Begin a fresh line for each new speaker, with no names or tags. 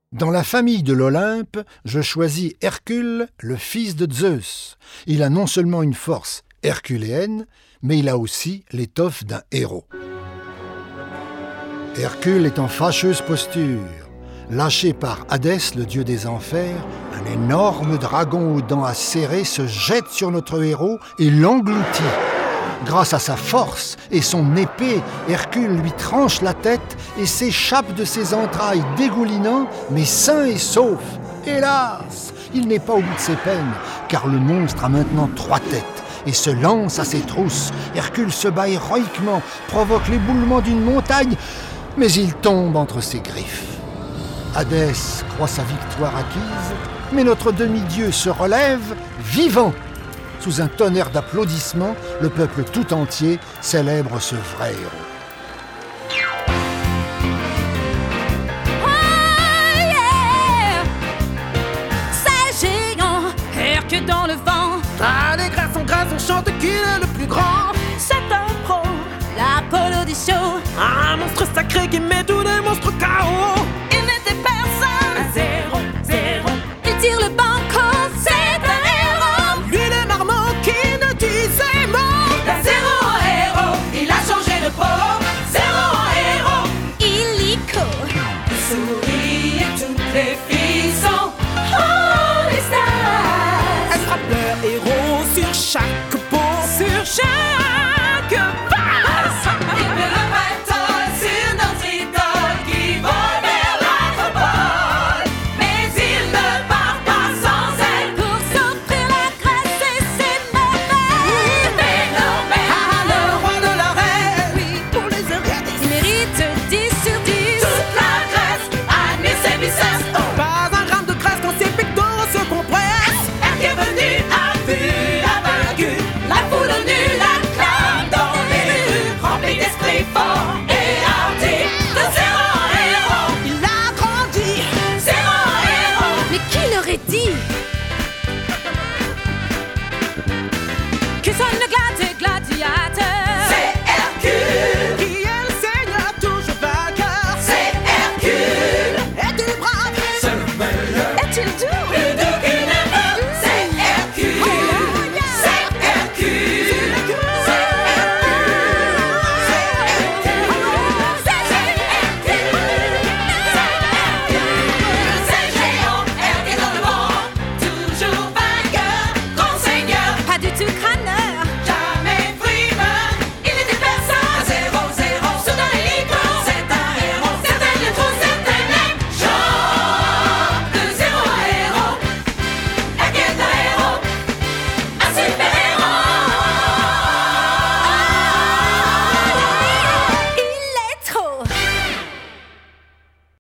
Dans la famille de l'Olympe, je choisis Hercule, le fils de Zeus. Il a non seulement une force herculéenne, mais il a aussi l'étoffe d'un héros. Hercule est en fâcheuse posture. Lâché par Hadès, le dieu des enfers, un énorme dragon aux dents acérées se jette sur notre héros et l'engloutit. Grâce à sa force et son épée, Hercule lui tranche la tête et s'échappe de ses entrailles dégoulinant, mais sain et sauf. Hélas, il n'est pas au bout de ses peines, car le monstre a maintenant 3 têtes et se lance à ses trousses. Hercule se bat héroïquement, provoque l'éboulement d'une montagne, mais il tombe entre ses griffes. Hadès croit sa victoire acquise, mais notre demi-dieu se relève vivant. Sous un tonnerre d'applaudissements, le peuple tout entier célèbre ce vrai héros.
Oh yeah! C'est géant, Hercule dans le vent.
Allez, grâce on chante qu'il est le plus grand.
C'est un pro, l'Apollo des shows.
Un monstre sacré qui met tous les monstres KO.
Il n'était personne, un zéro. Il tire le banco, c'est un héros.
Lui le marmot qui ne disait mot.
D'un zéro en héros, il a changé de peau. Zéro en héros, illico. Il sourit et toutes les filles sont oh les stars.
Elle frappe leur héros sur chaque